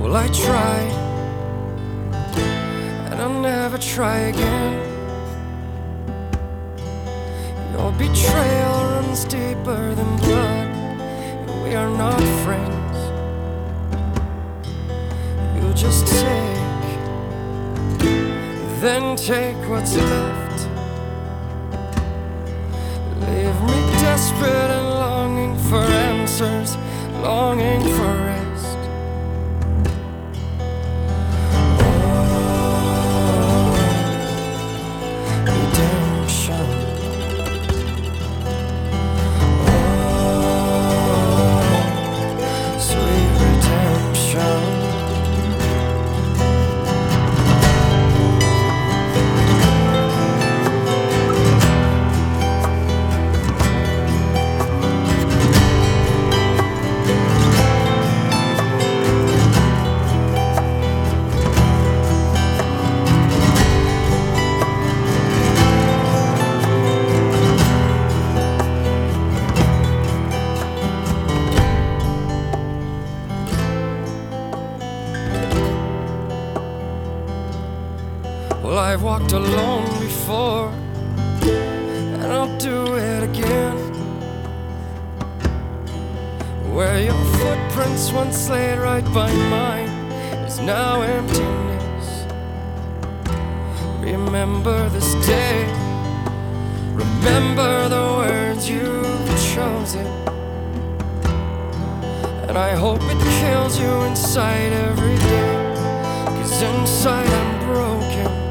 Well, I tried, and I'll never try again. Your betrayal runs deeper than blood, and we are not friends. You just take, then take what's left. Leave me desperate and longing for answers, longing for rest. Well, I've walked alone before, and I'll do it again. Where your footprints once laid right by mine is now emptiness. Remember this day, remember the words you've chosen, and I hope it kills you inside every day, 'cause inside I'm broken.